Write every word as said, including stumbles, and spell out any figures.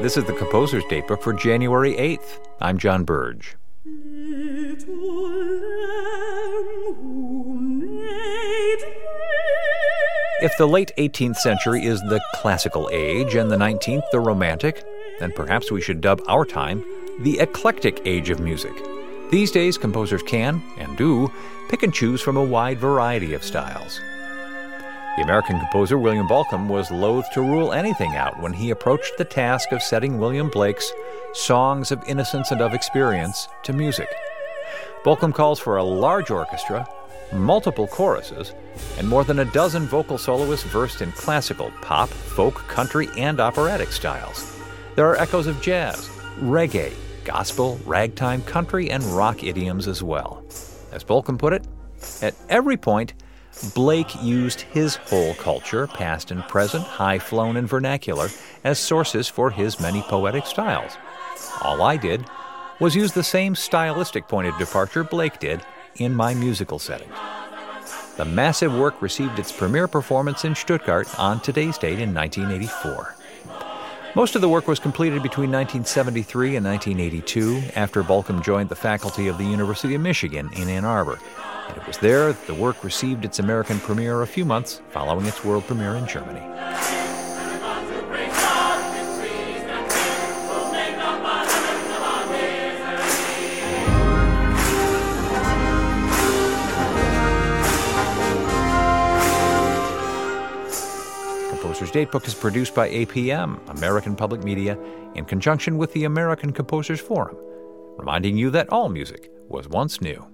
This is the Composer's Datebook for January eighth. I'm John Burge. If the late eighteenth century is the classical age and the nineteenth the romantic, then perhaps we should dub our time the eclectic age of music. These days, composers can, and do, pick and choose from a wide variety of styles. The American composer William Bolcom was loath to rule anything out when he approached the task of setting William Blake's Songs of Innocence and of Experience to music. Bolcom calls for a large orchestra, multiple choruses, and more than a dozen vocal soloists versed in classical, pop, folk, country, and operatic styles. There are echoes of jazz, reggae, gospel, ragtime, country, and rock idioms as well. As Bolcom put it, at every point, Blake used his whole culture, past and present, high-flown and vernacular, as sources for his many poetic styles. All I did was use the same stylistic point of departure Blake did in my musical setting. The massive work received its premiere performance in Stuttgart on today's date in nineteen eighty-four. Most of the work was completed between nineteen seventy-three and nineteen eighty-two, after Bolcom joined the faculty of the University of Michigan in Ann Arbor. And it was there that the work received its American premiere a few months following its world premiere in Germany. Composer's Datebook is produced by A P M, American Public Media, in conjunction with the American Composers Forum, reminding you that all music was once new.